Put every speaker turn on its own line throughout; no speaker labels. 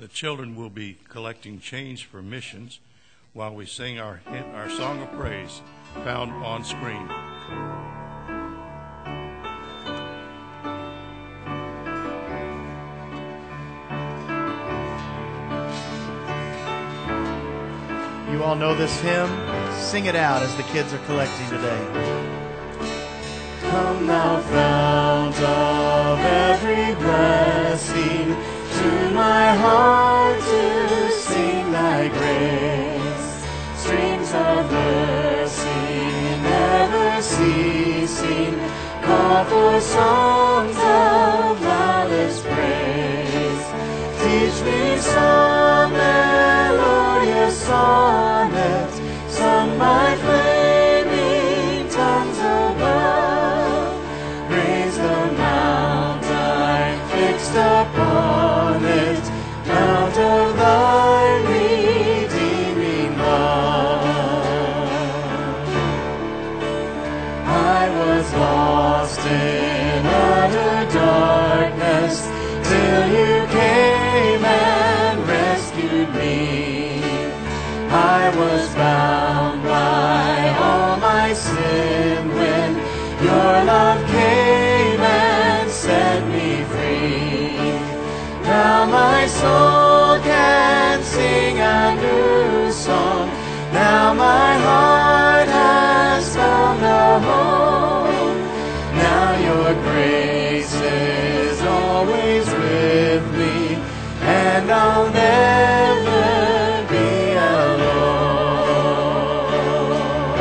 The children will be collecting change for missions while we sing our song of praise found on screen.
You all know this hymn. Sing it out as the kids are collecting today.
Come thou fount of every blessing, to my heart to sing thy grace. Streams of mercy never ceasing, call for songs of loudest praise. Teach me some melodious sonnet, sung by flaming tongues above. Raise the mount I fixed upon it, mount of thy redeeming love. I was lost in utter darkness, till you came and rescued me. I was bound by all my sin when your love came and set me free. Now my soul can sing a new song. Now my heart has found a home. Now your grace is always with me, and I'll never be alone.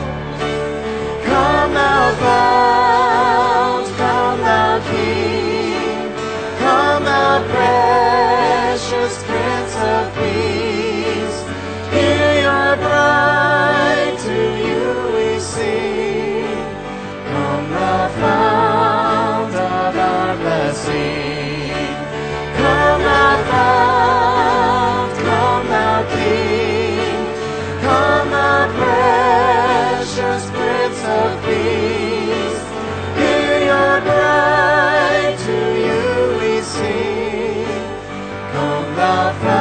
Come thou fount, come thou King, come thou precious Prince of Peace. Hear your bride, to you we sing. Come thou fount of our blessing. Come thou fount, come thou King, come thou precious Prince of Peace. Hear your bride, to you we sing. Come thou fount